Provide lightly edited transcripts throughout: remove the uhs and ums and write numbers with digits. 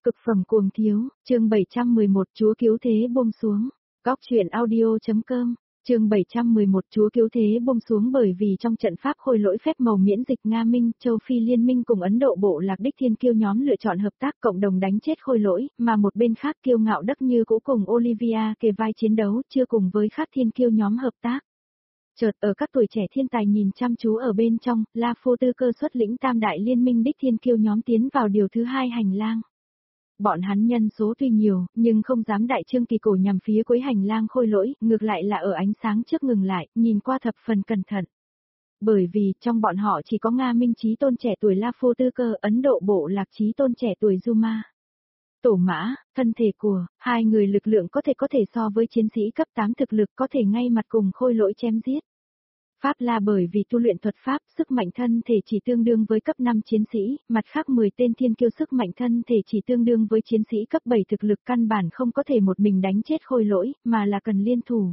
Cực phẩm cuồng thiếu, chương 711 Chúa cứu thế buông xuống. Góc truyện audio.com, chương 711 Chúa cứu thế buông xuống. Bởi vì trong trận pháp khôi lỗi phép màu miễn dịch Nga Minh, Châu Phi Liên minh cùng Ấn Độ bộ lạc đích thiên kiêu nhóm lựa chọn hợp tác cộng đồng đánh chết khôi lỗi, mà một bên khác kiêu ngạo đắc như cũ cùng Olivia kề vai chiến đấu, chưa cùng với khác thiên kiêu nhóm hợp tác. Chợt ở các tuổi trẻ thiên tài nhìn chăm chú ở bên trong, La Phu Tư Cơ xuất lĩnh tam đại liên minh đích thiên kiêu nhóm tiến vào điều thứ hai hành lang. Bọn hắn nhân số tuy nhiều, nhưng không dám đại trương kỳ cổ nhằm phía cuối hành lang khôi lỗi, ngược lại là ở ánh sáng trước ngừng lại, nhìn qua thập phần cẩn thận. Bởi vì, trong bọn họ chỉ có Nga Minh chí tôn trẻ tuổi La Phu Tư Cơ, Ấn Độ bộ lạc chí tôn trẻ tuổi Juma. Tổ mã, thân thể của, hai người lực lượng có thể so với chiến sĩ cấp 8 thực lực có thể ngay mặt cùng khôi lỗi chém giết. Pháp La bởi vì tu luyện thuật pháp, sức mạnh thân thể chỉ tương đương với cấp 5 chiến sĩ, mặt khác 10 tên thiên kiêu sức mạnh thân thể chỉ tương đương với chiến sĩ cấp 7 thực lực căn bản không có thể một mình đánh chết khôi lỗi, mà là cần liên thủ.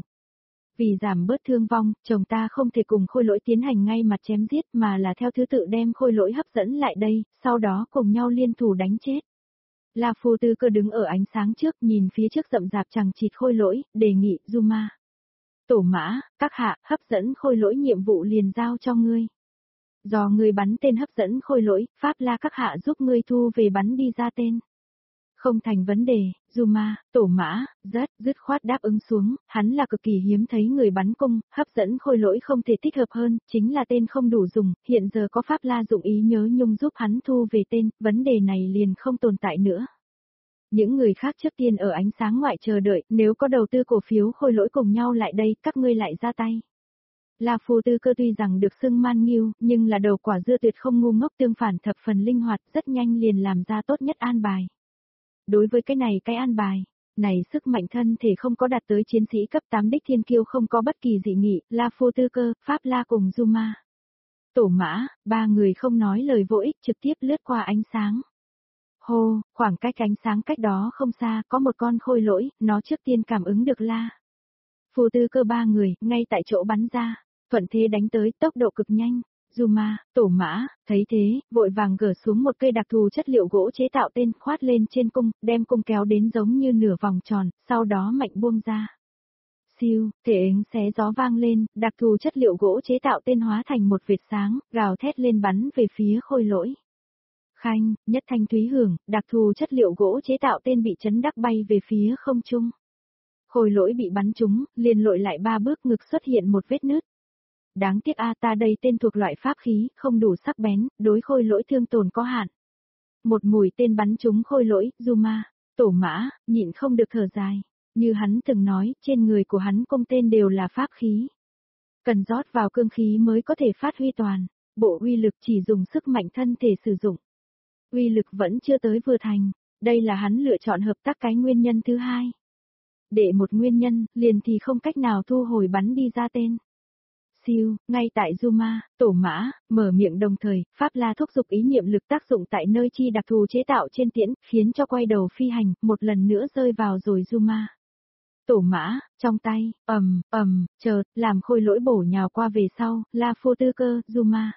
Vì giảm bớt thương vong, chồng ta không thể cùng khôi lỗi tiến hành ngay mặt chém giết mà là theo thứ tự đem khôi lỗi hấp dẫn lại đây, sau đó cùng nhau liên thủ đánh chết. La Phu Tư Cơ đứng ở ánh sáng trước nhìn phía trước rậm rạp chằng chịt khôi lỗi, đề nghị Juma. Tổ mã, các hạ, hấp dẫn khôi lỗi nhiệm vụ liền giao cho ngươi. Do ngươi bắn tên hấp dẫn khôi lỗi, Pháp La các hạ giúp ngươi thu về bắn đi ra tên. Không thành vấn đề, Juma, tổ mã, dứt khoát đáp ứng xuống, hắn là cực kỳ hiếm thấy người bắn cung, hấp dẫn khôi lỗi không thể thích hợp hơn, chính là tên không đủ dùng, hiện giờ có Pháp La dụng ý nhớ nhung giúp hắn thu về tên, vấn đề này liền không tồn tại nữa. Những người khác trước tiên ở ánh sáng ngoại chờ đợi, nếu có đầu tư cổ phiếu khôi lỗi cùng nhau lại đây, các ngươi lại ra tay. La Phu Tư Cơ tuy rằng được xưng man nghiêu, nhưng là đầu quả dưa tuyệt không ngu ngốc, tương phản thập phần linh hoạt, rất nhanh liền làm ra tốt nhất an bài. Đối với cái an bài này, sức mạnh thân thể không có đạt tới chiến sĩ cấp 8 đích thiên kiêu không có bất kỳ dị nghị, La Phu Tư Cơ, Pháp La cùng Juma. Tổ mã, ba người không nói lời vô ích trực tiếp lướt qua ánh sáng. Hô, khoảng cách ánh sáng cách đó không xa, có một con khôi lỗi, nó trước tiên cảm ứng được La Phu Tư Cơ ba người, ngay tại chỗ bắn ra, thuận thế đánh tới, tốc độ cực nhanh. Juma, tổ mã, thấy thế, vội vàng gỡ xuống một cây đặc thù chất liệu gỗ chế tạo tên, khoát lên trên cung, đem cung kéo đến giống như nửa vòng tròn, sau đó mạnh buông ra. Siêu, thể ứng xé gió vang lên, đặc thù chất liệu gỗ chế tạo tên hóa thành một vệt sáng, gào thét lên bắn về phía khôi lỗi. Khanh, nhất thanh thúy hưởng, đặc thù chất liệu gỗ chế tạo tên bị chấn đắc bay về phía không trung. Khôi lỗi bị bắn trúng, liền lội lại 3 bước, ngực xuất hiện một vết nứt. Đáng tiếc ta đây tên thuộc loại pháp khí, không đủ sắc bén, đối khôi lỗi thương tổn có hạn. Một mũi tên bắn trúng khôi lỗi, Juma, tổ mã, nhịn không được thở dài. Như hắn từng nói, trên người của hắn cung tên đều là pháp khí. Cần rót vào cương khí mới có thể phát huy toàn. Bộ uy lực chỉ dùng sức mạnh thân thể sử dụng. Uy lực vẫn chưa tới vừa thành, đây là hắn lựa chọn hợp tác cái nguyên nhân thứ hai. Để một nguyên nhân, liền thì không cách nào thu hồi bắn đi ra tên. Siêu, ngay tại Juma, tổ mã, mở miệng đồng thời, Pháp La thúc giục ý niệm lực tác dụng tại nơi chi đặc thù chế tạo trên tiễn, khiến cho quay đầu phi hành, một lần nữa rơi vào rồi Juma. Tổ mã, trong tay, chợt, làm khôi lỗi bổ nhào qua về sau, La Phu Tư Cơ, Juma.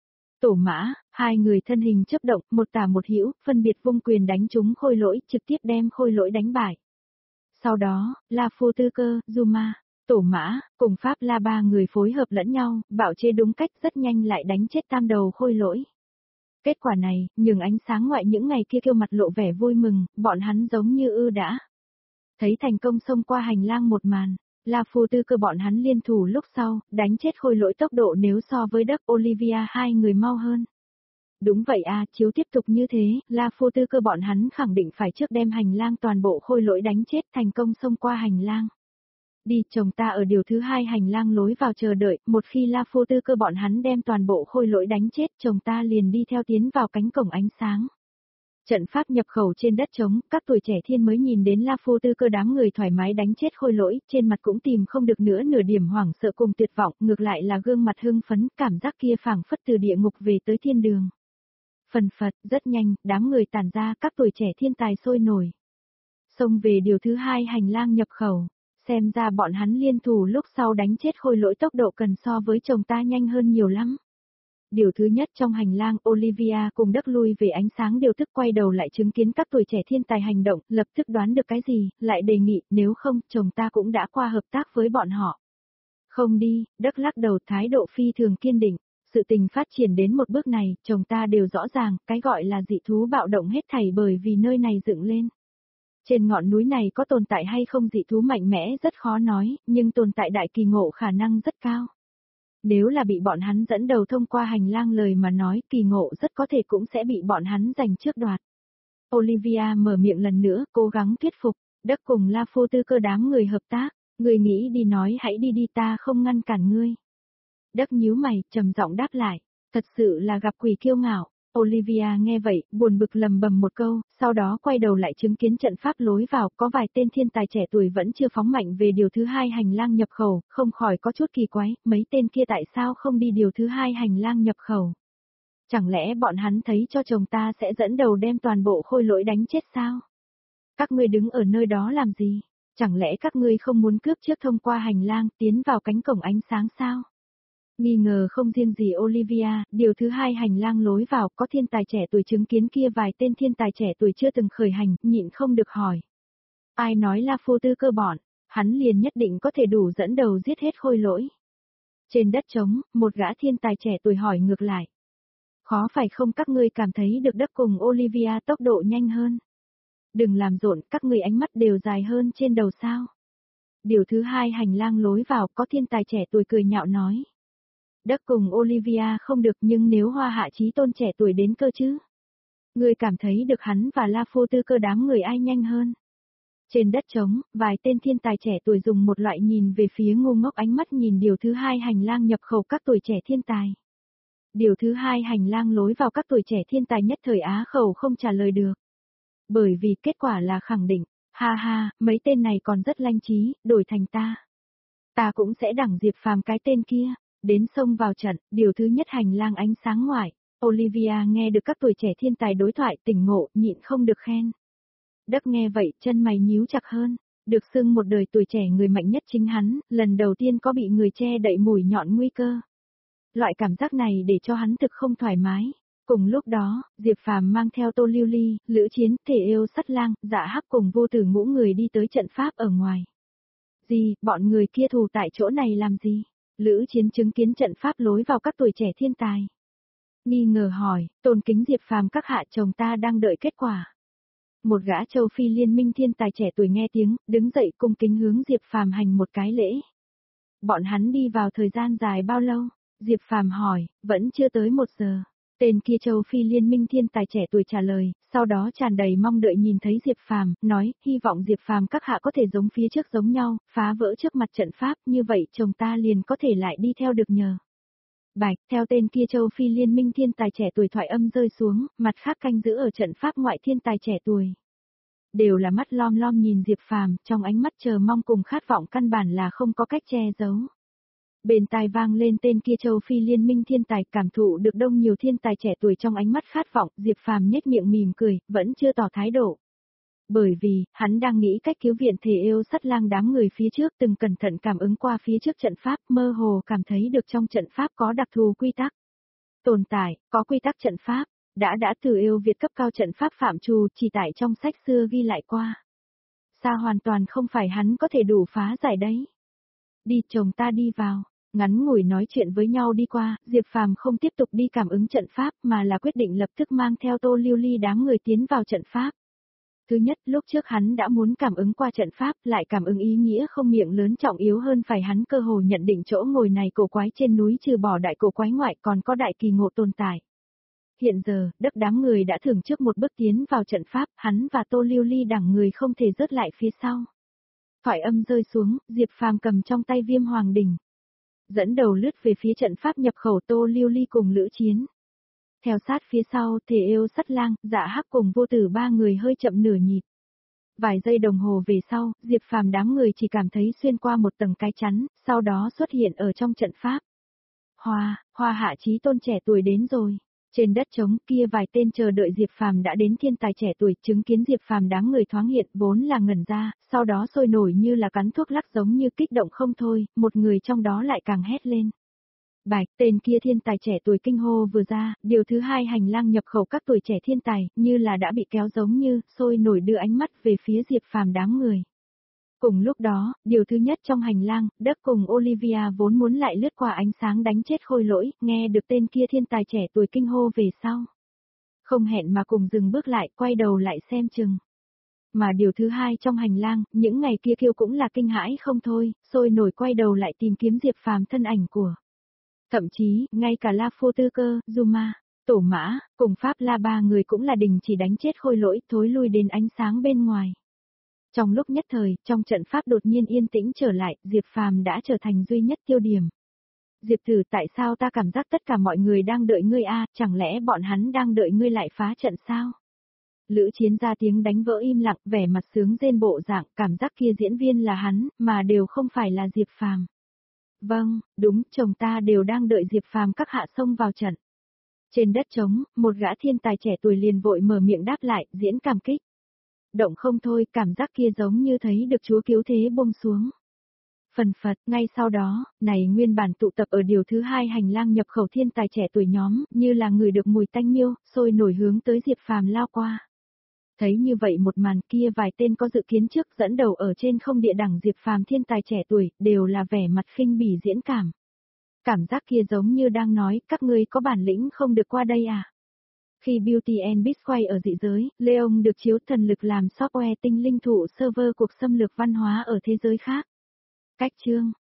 Tổ mã, hai người thân hình chấp động, một tả một hữu, phân biệt vung quyền đánh trúng khôi lỗi, trực tiếp đem khôi lỗi đánh bại. Sau đó, La Phu Tư Cơ, Juma, tổ mã, cùng Pháp La ba người phối hợp lẫn nhau, bạo chế đúng cách, rất nhanh lại đánh chết tam đầu khôi lỗi. Kết quả này, nhường ánh sáng ngoại những ngày kia kêu mặt lộ vẻ vui mừng, bọn hắn giống như đã thấy thành công xông qua hành lang một màn. La Phu Tư Cơ bọn hắn liên thủ lúc sau, đánh chết khôi lỗi tốc độ nếu so với Đức Olivia hai người mau hơn. Đúng vậy chiếu tiếp tục như thế, La Phu Tư Cơ bọn hắn khẳng định phải trước đem hành lang toàn bộ khôi lỗi đánh chết, thành công xông qua hành lang. Đi, chồng ta ở điều thứ hai hành lang lối vào chờ đợi, một khi La Phu Tư Cơ bọn hắn đem toàn bộ khôi lỗi đánh chết, chồng ta liền đi theo tiến vào cánh cổng ánh sáng. Trận pháp nhập khẩu trên đất trống, các tuổi trẻ thiên mới nhìn đến La Phu Tư Cơ đám người thoải mái đánh chết khôi lỗi, trên mặt cũng tìm không được nữa nửa điểm hoảng sợ cùng tuyệt vọng, ngược lại là gương mặt hưng phấn, cảm giác kia phảng phất từ địa ngục về tới thiên đường. Phần phật, rất nhanh, đám người tản ra, các tuổi trẻ thiên tài sôi nổi. Xông về điều thứ hai hành lang nhập khẩu, xem ra bọn hắn liên thủ lúc sau đánh chết khôi lỗi tốc độ cần so với chồng ta nhanh hơn nhiều lắm. Điều thứ nhất trong hành lang, Olivia cùng Đức lui về ánh sáng đều tức quay đầu lại chứng kiến các tuổi trẻ thiên tài hành động, lập tức đoán được cái gì, lại đề nghị, nếu không, chồng ta cũng đã qua hợp tác với bọn họ. Không đi, Đức lắc đầu, thái độ phi thường kiên định. Sự tình phát triển đến một bước này, chồng ta đều rõ ràng, cái gọi là dị thú bạo động hết thảy bởi vì nơi này dựng lên. Trên ngọn núi này có tồn tại hay không dị thú mạnh mẽ rất khó nói, nhưng tồn tại đại kỳ ngộ khả năng rất cao. Nếu là bị bọn hắn dẫn đầu thông qua hành lang lời mà nói, kỳ ngộ rất có thể cũng sẽ bị bọn hắn giành trước đoạt. Olivia mở miệng lần nữa, cố gắng thuyết phục, Đức cùng La Phu Tư Cơ đám người hợp tác, người nghĩ đi nói hãy đi đi, ta không ngăn cản ngươi. Đức nhíu mày, trầm giọng đáp lại, thật sự là gặp quỷ kiêu ngạo. Olivia nghe vậy, buồn bực lầm bầm một câu, sau đó quay đầu lại chứng kiến trận pháp lối vào, có vài tên thiên tài trẻ tuổi vẫn chưa phóng mạnh về điều thứ hai hành lang nhập khẩu, không khỏi có chút kỳ quái, mấy tên kia tại sao không đi điều thứ hai hành lang nhập khẩu? Chẳng lẽ bọn hắn thấy cho chồng ta sẽ dẫn đầu đem toàn bộ khôi lỗi đánh chết sao? Các ngươi đứng ở nơi đó làm gì? Chẳng lẽ các ngươi không muốn cướp trước thông qua hành lang tiến vào cánh cổng ánh sáng sao? Nghi ngờ không riêng gì Olivia, điều thứ hai hành lang lối vào có thiên tài trẻ tuổi chứng kiến kia vài tên thiên tài trẻ tuổi chưa từng khởi hành, nhịn không được hỏi. Ai nói La Phu Tư Cơ bọn, hắn liền nhất định có thể đủ dẫn đầu giết hết khôi lỗi. Trên đất trống, một gã thiên tài trẻ tuổi hỏi ngược lại. Khó phải không các ngươi cảm thấy được Đức cùng Olivia tốc độ nhanh hơn? Đừng làm rộn, các ngươi ánh mắt đều dài hơn trên đầu sao? Điều thứ hai hành lang lối vào có thiên tài trẻ tuổi cười nhạo nói. Đức cùng Olivia không được nhưng nếu Hoa Hạ Chí Tôn trẻ tuổi đến cơ chứ? Ngươi cảm thấy được hắn và La Phu Tư Cơ đám người ai nhanh hơn? Trên đất trống, vài tên thiên tài trẻ tuổi dùng một loại nhìn về phía ngu ngốc ánh mắt nhìn điều thứ hai hành lang nhập khẩu các tuổi trẻ thiên tài. Điều thứ hai hành lang lối vào các tuổi trẻ thiên tài nhất thời á khẩu không trả lời được. Bởi vì kết quả là khẳng định, ha ha, mấy tên này còn rất lanh trí, đổi thành ta. Ta cũng sẽ đẳng Diệp Phàm cái tên kia. Đến xông vào trận, điều thứ nhất hành lang ánh sáng ngoài, Olivia nghe được các tuổi trẻ thiên tài đối thoại tỉnh ngộ, nhịn không được khen. Đức nghe vậy, chân mày nhíu chặt hơn, được xưng một đời tuổi trẻ người mạnh nhất chính hắn, lần đầu tiên có bị người che đậy mũi nhọn nguy cơ. Loại cảm giác này để cho hắn thực không thoải mái. Cùng lúc đó, Diệp Phàm mang theo Tô Lưu Ly, Lữ Chiến, Thể Yêu Sắt Lang, Dạ Hắc cùng Vô Tử ngũ người đi tới trận pháp ở ngoài. Gì, bọn người kia thù tại chỗ này làm gì? Lữ Chiến chứng kiến trận pháp lối vào các tuổi trẻ thiên tài. Nghi ngờ hỏi, tôn kính Diệp Phàm các hạ, chồng ta đang đợi kết quả. Một gã châu Phi liên minh thiên tài trẻ tuổi nghe tiếng, đứng dậy cung kính hướng Diệp Phàm hành một cái lễ. Bọn hắn đi vào thời gian dài bao lâu? Diệp Phàm hỏi, vẫn chưa tới 1 giờ. Tên kia châu Phi liên minh thiên tài trẻ tuổi trả lời, sau đó tràn đầy mong đợi nhìn thấy Diệp Phàm, nói, hy vọng Diệp Phàm các hạ có thể giống phía trước giống nhau, phá vỡ trước mặt trận pháp, như vậy chồng ta liền có thể lại đi theo được nhờ. Bạch, theo tên kia châu Phi liên minh thiên tài trẻ tuổi thoại âm rơi xuống, mặt khác canh giữ ở trận pháp ngoại thiên tài trẻ tuổi. Đều là mắt lom lom nhìn Diệp Phàm, trong ánh mắt chờ mong cùng khát vọng căn bản là không có cách che giấu. Bên tai vang lên tên kia châu Phi liên minh thiên tài, cảm thụ được đông nhiều thiên tài trẻ tuổi trong ánh mắt khát vọng, Diệp Phàm nhếch miệng mỉm cười, vẫn chưa tỏ thái độ. Bởi vì, hắn đang nghĩ cách cứu viện Thể Yêu Sắt Lang đám người phía trước, từng cẩn thận cảm ứng qua phía trước trận pháp, mơ hồ cảm thấy được trong trận pháp có đặc thù quy tắc. Tồn tại, có quy tắc trận pháp, đã từ yêu Việt cấp cao trận pháp phạm trù, chỉ tại trong sách xưa ghi lại qua. Sao hoàn toàn không phải hắn có thể đủ phá giải đấy. Đi, chồng ta đi vào. Ngắn ngủi nói chuyện với nhau đi qua, Diệp Phàm không tiếp tục đi cảm ứng trận pháp mà là quyết định lập tức mang theo Tô Lưu Ly đám người tiến vào trận pháp. Thứ nhất, lúc trước hắn đã muốn cảm ứng qua trận pháp, lại cảm ứng ý nghĩa không miệng lớn trọng yếu hơn phải hắn cơ hồ nhận định chỗ ngồi này cổ quái trên núi trừ bỏ đại cổ quái ngoại còn có đại kỳ ngộ tồn tại. Hiện giờ, Đức đám người đã thưởng trước một bước tiến vào trận pháp, hắn và Tô Lưu Ly đẳng người không thể rớt lại phía sau. Thoại âm rơi xuống, Diệp Phàm cầm trong tay Viêm Hoàng đỉnh. Dẫn đầu lướt về phía trận pháp nhập khẩu Tô Lưu Ly cùng Lữ Chiến. Theo sát phía sau, Thể Yêu Sắt Lang, Dạ Hắc cùng Vô Tử ba người hơi chậm nửa nhịp. Vài giây đồng hồ về sau, Diệp Phàm đám người chỉ cảm thấy xuyên qua một tầng cái chắn, sau đó xuất hiện ở trong trận pháp. Hoa Hạ Chí Tôn trẻ tuổi đến rồi. Trên đất trống kia vài tên chờ đợi Diệp Phàm đã đến thiên tài trẻ tuổi, chứng kiến Diệp Phàm đám người thoáng hiện vốn là ngẩn ra, sau đó sôi nổi như là cắn thuốc lắc giống như kích động không thôi, một người trong đó lại càng hét lên. Bạch, tên kia thiên tài trẻ tuổi kinh hô vừa ra, điều thứ hai hành lang nhập khẩu các tuổi trẻ thiên tài, như là đã bị kéo giống như, sôi nổi đưa ánh mắt về phía Diệp Phàm đám người. Cùng lúc đó, điều thứ nhất trong hành lang, Đức cùng Olivia vốn muốn lại lướt qua ánh sáng đánh chết Khôi Lỗi, nghe được tên kia thiên tài trẻ tuổi kinh hô về sau. Không hẹn mà cùng dừng bước lại, quay đầu lại xem chừng. Mà điều thứ hai trong hành lang, những ngày kia Kiêu cũng là kinh hãi không thôi, sôi nổi quay đầu lại tìm kiếm Diệp Phàm thân ảnh của. Thậm chí, ngay cả La Phô Tư Cơ, Zuma, Tổ Mã, cùng Pháp La ba người cũng là đình chỉ đánh chết Khôi Lỗi, thối lui đến ánh sáng bên ngoài. Trong lúc nhất thời, trong trận pháp đột nhiên yên tĩnh trở lại, Diệp Phàm đã trở thành duy nhất tiêu điểm. Diệp Tử, tại sao ta cảm giác tất cả mọi người đang đợi ngươi a, chẳng lẽ bọn hắn đang đợi ngươi lại phá trận sao? Lữ Chiến ra tiếng đánh vỡ im lặng, vẻ mặt sướng rên bộ dạng, cảm giác kia diễn viên là hắn, mà đều không phải là Diệp Phàm. Vâng, đúng, chồng ta đều đang đợi Diệp Phàm các hạ xông vào trận. Trên đất trống, một gã thiên tài trẻ tuổi liền vội mở miệng đáp lại, diễn cảm kích. Động không thôi, cảm giác kia giống như thấy được Chúa cứu thế buông xuống. Phần phật, ngay sau đó, này nguyên bản tụ tập ở điều thứ hai hành lang nhập khẩu thiên tài trẻ tuổi nhóm, như là người được mùi tanh miêu, sôi nổi hướng tới Diệp Phàm lao qua. Thấy như vậy một màn kia vài tên có dự kiến trước dẫn đầu ở trên không địa đẳng Diệp Phàm thiên tài trẻ tuổi, đều là vẻ mặt khinh bỉ diễn cảm. Cảm giác kia giống như đang nói, các ngươi có bản lĩnh không được qua đây à? Khi Beauty and Beast quay ở dị giới, Leon được chiếu thần lực làm software tinh linh thụ server cuộc xâm lược văn hóa ở thế giới khác. Cách chương